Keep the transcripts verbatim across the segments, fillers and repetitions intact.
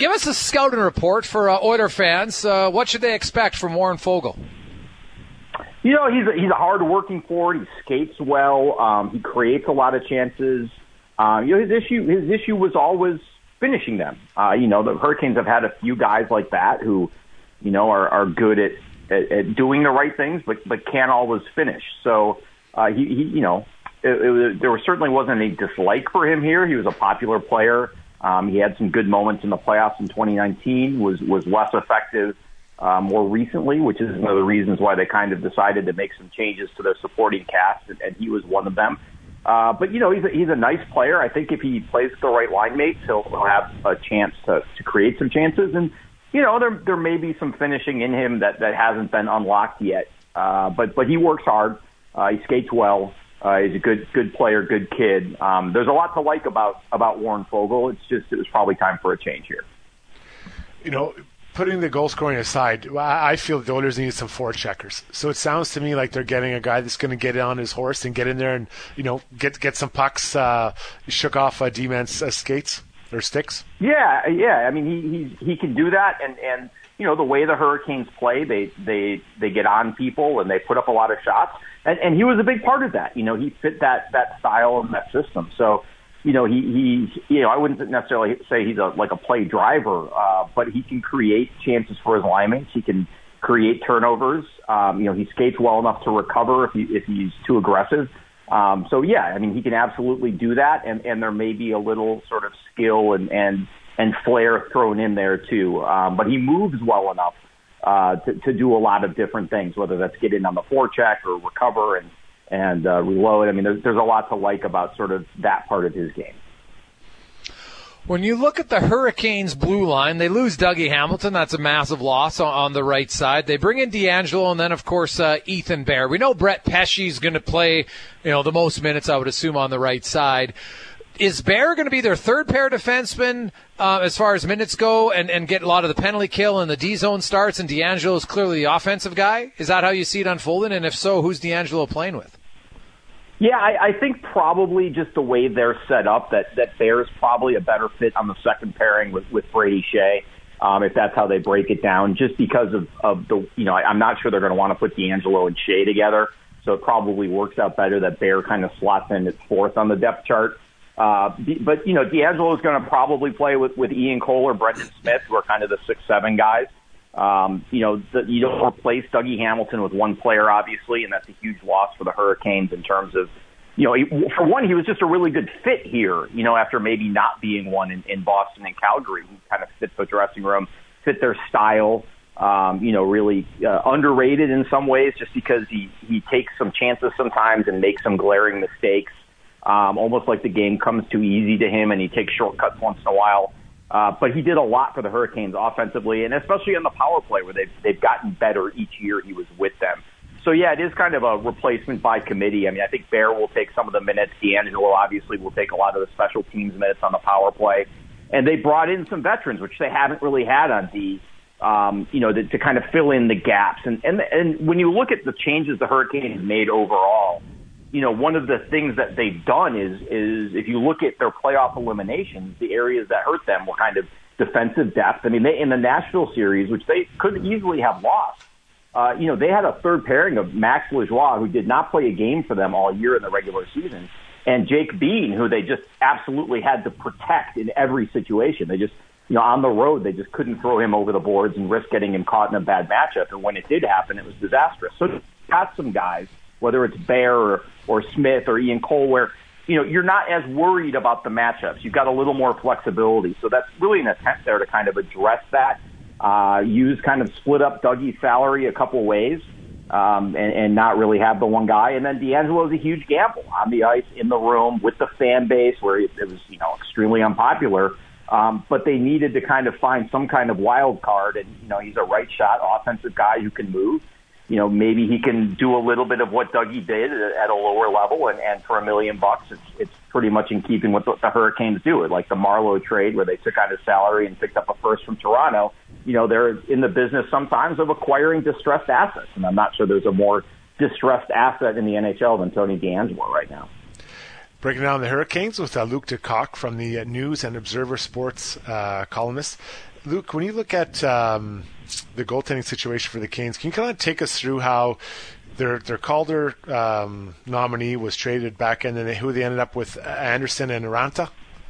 give us a scouting report for uh, Oiler fans. Uh, what should they expect from Warren Foegele? You know, he's a, he's a hard-working forward. He skates well. Um, he creates a lot of chances. Um, you know, his issue his issue was always finishing them. Uh, you know, the Hurricanes have had a few guys like that who, you know, are, are good at, at, at doing the right things, but but can't always finish. So uh, he, he, you know, it, it was, there was, certainly wasn't any dislike for him here. He was a popular player. Um, he had some good moments in the playoffs in twenty nineteen. Was was less effective Uh, more recently, which is one of the reasons why they kind of decided to make some changes to their supporting cast, and, and he was one of them. Uh, but, you know, he's a, he's a nice player. I think if he plays with the right line mates, he'll, he'll have a chance to, to create some chances. And, you know, there there may be some finishing in him that, that hasn't been unlocked yet. Uh, but, but he works hard. Uh, he skates well. Uh, he's a good good player, good kid. Um, there's a lot to like about, about Warren Foegele. It's just it was probably time for a change here. You know, putting the goal scoring aside, I feel the Oilers need some forward checkers. So it sounds to me like they're getting a guy that's going to get on his horse and get in there and, you know, get get some pucks uh, shook off uh, D-man's uh, skates or sticks. Yeah, yeah. I mean, he he he can do that, and and you know the way the Hurricanes play, they they they get on people and they put up a lot of shots, and and he was a big part of that. You know, he fit that that style and that system. So. You know, he, he, you know, I wouldn't necessarily say he's a, like a play driver, uh, but he can create chances for his linemen. He can create turnovers. Um, you know, he skates well enough to recover if he, if he's too aggressive. Um, so yeah, I mean, he can absolutely do that. And, and there may be a little sort of skill and, and, and flair thrown in there too. Um, but he moves well enough, uh, to, to do a lot of different things, whether that's get in on the forecheck or recover and, and uh, reload. I mean, there's, there's a lot to like about sort of that part of his game. When you look at the Hurricanes' blue line, they lose Dougie Hamilton. That's a massive loss on, on the right side. They bring in D'Angelo and then, of course, uh, Ethan Bear. We know Brett Pesce's going to play, you know, the most minutes, I would assume, on the right side. Is Bear going to be their third pair defenseman uh, as far as minutes go and, and get a lot of the penalty kill and the D-zone starts, and D'Angelo is clearly the offensive guy? Is that how you see it unfolding? And if so, who's D'Angelo playing with? Yeah, I, I think probably just the way they're set up, that, that Bear's probably a better fit on the second pairing with, with Brady Shea, um, if that's how they break it down, just because of, of the, you know, I, I'm not sure they're going to want to put D'Angelo and Shea together, so it probably works out better that Bear kind of slots in at fourth on the depth chart. Uh, but, you know, D'Angelo is going to probably play with, with Ian Cole or Brendan Smith, who are kind of the six seven guys. Um, you know, the, you don't replace Dougie Hamilton with one player, obviously, and that's a huge loss for the Hurricanes in terms of, you know, he, for one, he was just a really good fit here, you know, after maybe not being one in, in Boston and Calgary. He kind of fit the dressing room, fit their style, um, you know, really uh, underrated in some ways just because he, he takes some chances sometimes and makes some glaring mistakes, um, almost like the game comes too easy to him and he takes shortcuts once in a while. Uh, but he did a lot for the Hurricanes offensively, and especially on the power play where they've, they've gotten better each year he was with them. So, yeah, it is kind of a replacement by committee. I mean, I think Bear will take some of the minutes. D'Angelo obviously will take a lot of the special teams minutes on the power play. And they brought in some veterans, which they haven't really had on D, um, you know, to, to kind of fill in the gaps. And, and, and when you look at the changes the Hurricanes made overall, you know, one of the things that they've done is, is if you look at their playoff eliminations, the areas that hurt them were kind of defensive depth. I mean, they, in the Nashville series, which they could easily have lost, uh, you know, they had a third pairing of Max Lajoie, who did not play a game for them all year in the regular season, and Jake Bean, who they just absolutely had to protect in every situation. They just, you know, on the road, they just couldn't throw him over the boards and risk getting him caught in a bad matchup. And when it did happen, it was disastrous. So they've got some guys, whether it's Bear or, or Smith or Ian Cole, where, you know, you're not as worried about the matchups. You've got a little more flexibility. So that's really an attempt there to kind of address that, uh, use kind of split up Dougie's salary a couple ways, um, and, and not really have the one guy. And then D'Angelo is a huge gamble on the ice, in the room, with the fan base, where it, it was, you know, extremely unpopular. Um, but they needed to kind of find some kind of wild card. And, you know, he's a right shot offensive guy who can move. You know, maybe he can do a little bit of what Dougie did at a lower level, and, and for a million bucks, it's, it's pretty much in keeping with what the Hurricanes do. Like the Marlowe trade, where they took out his salary and picked up a first from Toronto. You know, they're in the business sometimes of acquiring distressed assets, and I'm not sure there's a more distressed asset in the N H L than Tony D'Angelo right now. Breaking down the Hurricanes with uh, Luc DeCock from the uh, News and Observer Sports uh, columnist. Luke, when you look at um, the goaltending situation for the Canes, can you kind of take us through how their their Calder um, nominee was traded back in, and they, who they ended up with, Anderson and Aranta?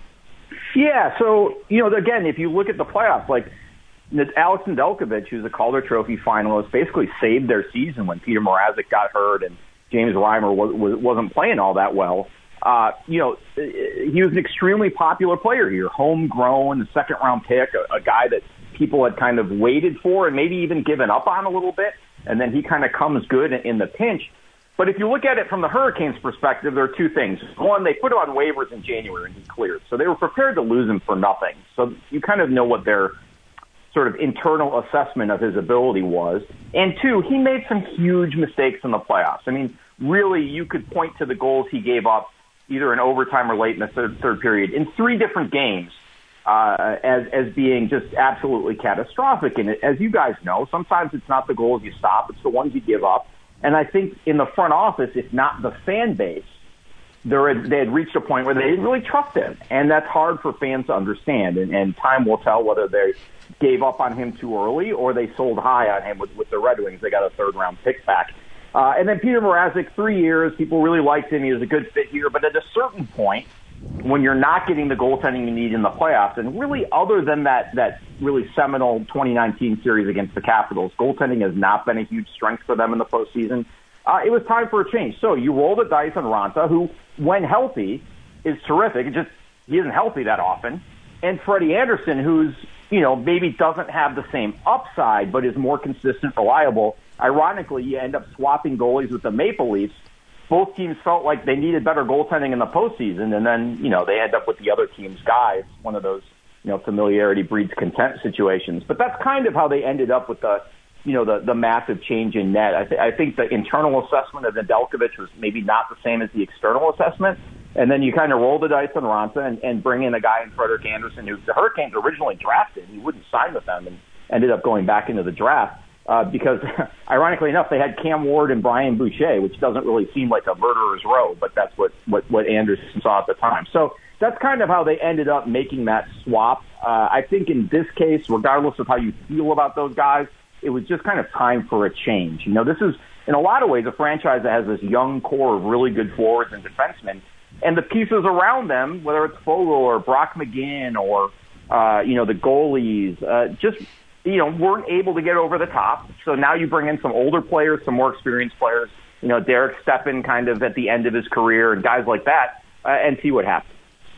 Yeah, so, you know, again, if you look at the playoffs, like Alex Nedeljkovic, who's a Calder Trophy finalist, basically saved their season when Peter Mrazek got hurt and James Reimer was, was, wasn't playing all that well. Uh, you know, he was an extremely popular player here, homegrown, second-round pick, a, a guy that people had kind of waited for and maybe even given up on a little bit, and then he kind of comes good in the pinch. But if you look at it from the Hurricanes' perspective, there are two things. One, they put him on waivers in January and he cleared, so they were prepared to lose him for nothing. So you kind of know what their sort of internal assessment of his ability was. And two, he made some huge mistakes in the playoffs. I mean, really, you could point to the goals he gave up either in overtime or late in the third, third period in three different games uh, as, as being just absolutely catastrophic. And as you guys know, sometimes it's not the goals you stop, it's the ones you give up. And I think in the front office, if not the fan base, there had, they had reached a point where they didn't really trust him. And that's hard for fans to understand. And, and time will tell whether they gave up on him too early or they sold high on him with, with the Red Wings. They got a third-round pick back. Uh, and then Peter Mrazek, three years, people really liked him. He was a good fit here. But at a certain point, when you're not getting the goaltending you need in the playoffs, and really other than that that really seminal twenty nineteen series against the Capitals, goaltending has not been a huge strength for them in the postseason. Uh, it was time for a change. So you roll the dice on Raanta, who, when healthy, is terrific. It just he isn't healthy that often. And Freddie Anderson, who's, you know, maybe doesn't have the same upside, but is more consistent, reliable. Ironically, you end up swapping goalies with the Maple Leafs. Both teams felt like they needed better goaltending in the postseason, and then, you know, they end up with the other team's guys. One of those, you know, familiarity breeds contempt situations. But that's kind of how they ended up with the, you know, the, the massive change in net. I, th- I think the internal assessment of Nedeljkovic was maybe not the same as the external assessment. And then you kind of roll the dice on Raanta and, and bring in a guy in Frederik Andersen, who the Hurricanes originally drafted. He wouldn't sign with them and ended up going back into the draft. Uh, because, ironically enough, they had Cam Ward and Brian Boucher, which doesn't really seem like a murderer's row, but that's what, what, what Anderson saw at the time. So that's kind of how they ended up making that swap. Uh, I think in this case, regardless of how you feel about those guys, it was just kind of time for a change. You know, this is, in a lot of ways, a franchise that has this young core of really good forwards and defensemen, and the pieces around them, whether it's Fogle or Brock McGinn or, uh, you know, the goalies, uh, just – you know, weren't able to get over the top. So now you bring in some older players, some more experienced players, you know, Derek Stepan kind of at the end of his career and guys like that, uh, and see what happens.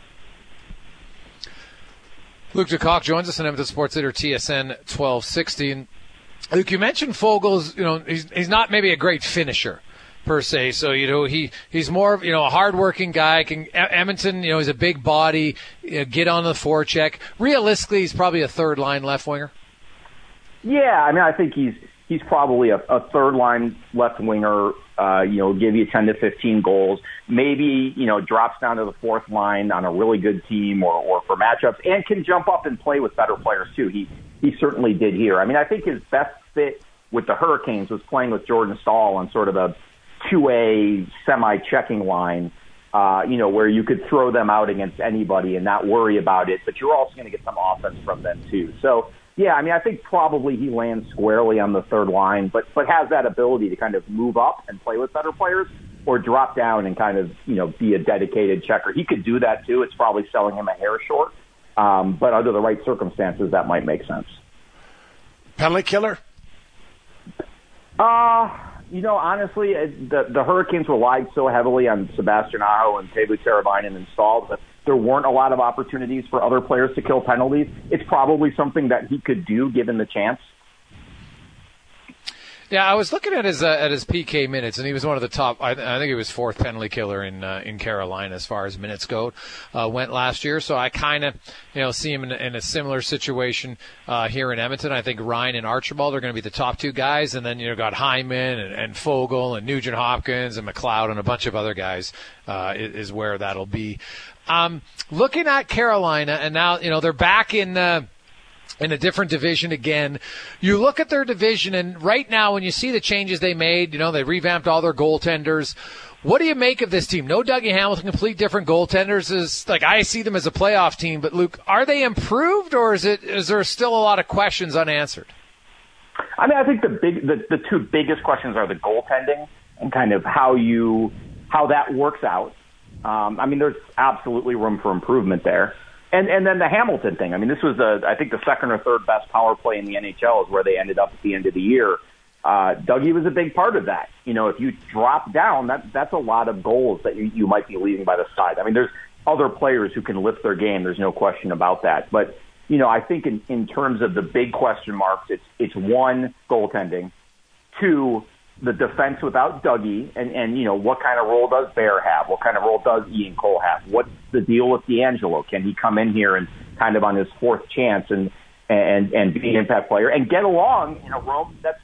Luke DeCock joins us on Edmonton Sports Leader T S N twelve sixty. And Luke, you mentioned Fogel's, you know, he's, he's not maybe a great finisher per se. So, you know, he, he's more of, you know, a hardworking guy. Can Edmonton, you know, he's a big body, you know, get on the forecheck. Realistically, he's probably a third line left winger. Yeah, I mean, I think he's he's probably a, a third line left winger. Uh, you know, give you ten to fifteen goals. Maybe, you know, drops down to the fourth line on a really good team or, or for matchups, and can jump up and play with better players too. He he certainly did here. I mean, I think his best fit with the Hurricanes was playing with Jordan Staal on sort of a two A semi-checking line. Uh, you know, where you could throw them out against anybody and not worry about it, but you're also going to get some offense from them too. So, yeah, I mean, I think probably he lands squarely on the third line, but but has that ability to kind of move up and play with better players or drop down and kind of, you know, be a dedicated checker. He could do that too. It's probably selling him a hair short, um, but under the right circumstances, that might make sense. Penalty killer? Uh, you know, honestly, the, the Hurricanes relied so heavily on Sebastian Aho and Teuvo Teravainen installed that there weren't a lot of opportunities for other players to kill penalties. It's probably something that he could do given the chance. Yeah, I was looking at his uh, at his P K minutes, and he was one of the top. I, I think he was fourth penalty killer in uh, in Carolina as far as minutes go uh, went last year. So I kind of you know see him in, in a similar situation uh, here in Edmonton. I think Ryan and Archibald are going to be the top two guys, and then you know got Hyman and, and Fogle and Nugent Hopkins and McLeod and a bunch of other guys uh, is, is where that'll be. Um, looking at Carolina, and now you know they're back in. Uh, in a different division again. You look at their division, and right now when you see the changes they made, you know, they revamped all their goaltenders. What do you make of this team? No Dougie Hamilton, complete different goaltenders. Is like I see them as a playoff team, but Luke, are they improved, or is it is there still a lot of questions unanswered? I mean, I think the big the, the two biggest questions are the goaltending and kind of how you how that works out. Um, I mean, there's absolutely room for improvement there, and and then the Hamilton thing. I mean, this was the I think the second or third best power play in the N H L is where they ended up at the end of the year. Uh, Dougie was a big part of that. You know, if you drop down, that that's a lot of goals that you, you might be leaving by the side. I mean, there's other players who can lift their game. There's no question about that. But, you know, I think in, in terms of the big question marks, it's it's one, goaltending, two, the defense without Dougie, and, and you know, what kind of role does Bear have? What kind of role does Ian Cole have? What's the deal with DeAngelo? Can he come in here and kind of on his fourth chance and and and be an impact player and get along in a room that's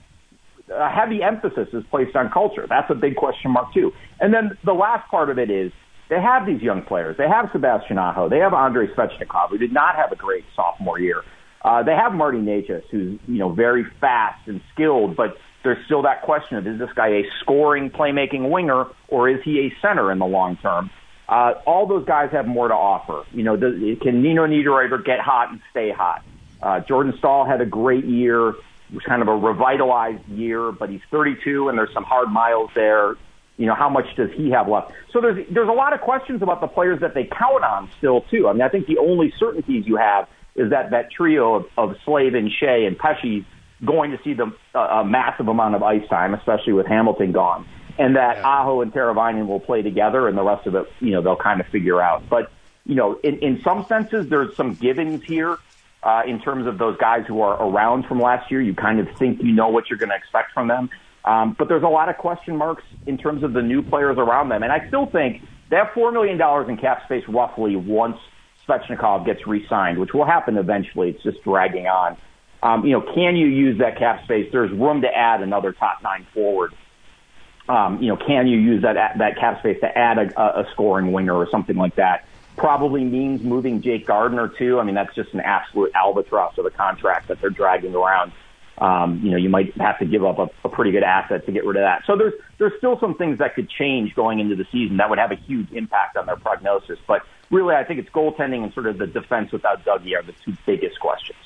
a heavy emphasis is placed on culture? That's a big question mark too. And then the last part of it is they have these young players. They have Sebastian Aho. They have Andrei Svechnikov, who did not have a great sophomore year. Uh, they have Marty Necas, who's, you know, very fast and skilled, but there's still that question of, is this guy a scoring, playmaking winger, or is he a center in the long term? Uh, all those guys have more to offer. You know, does, can Nino Niederreiter get hot and stay hot? Uh, Jordan Staal had a great year. It was kind of a revitalized year, but he's thirty-two and there's some hard miles there. You know, how much does he have left? So there's there's a lot of questions about the players that they count on still, too. I mean, I think the only certainties you have is that that trio of, of Slavin, Shea, and Pesce going to see the, uh, a massive amount of ice time, especially with Hamilton gone, and that yeah. Aho and Teravainen will play together, and the rest of it, you know, they'll kind of figure out. But, you know, in, in some senses, there's some givens here. Uh, in terms of those guys who are around from last year, you kind of think you know what you're going to expect from them. Um, but there's a lot of question marks in terms of the new players around them. And I still think they have four million dollars in cap space roughly once Svechnikov gets re-signed, which will happen eventually. It's just dragging on. Um, you know, can you use that cap space? There's room to add another top nine forward. Um, you know, can you use that that cap space to add a, a scoring winger or something like that? Probably means moving Jake Gardiner too. I mean, that's just an absolute albatross of a contract that they're dragging around. Um, you know, you might have to give up a, a pretty good asset to get rid of that. So there's there's still some things that could change going into the season that would have a huge impact on their prognosis. But really, I think it's goaltending and sort of the defense without Dougie are the two biggest questions.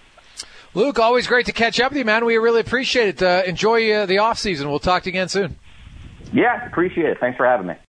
Luke, always great to catch up with you, man. We really appreciate it. Uh, enjoy uh, the off season. We'll talk to you again soon. Yeah, appreciate it. Thanks for having me.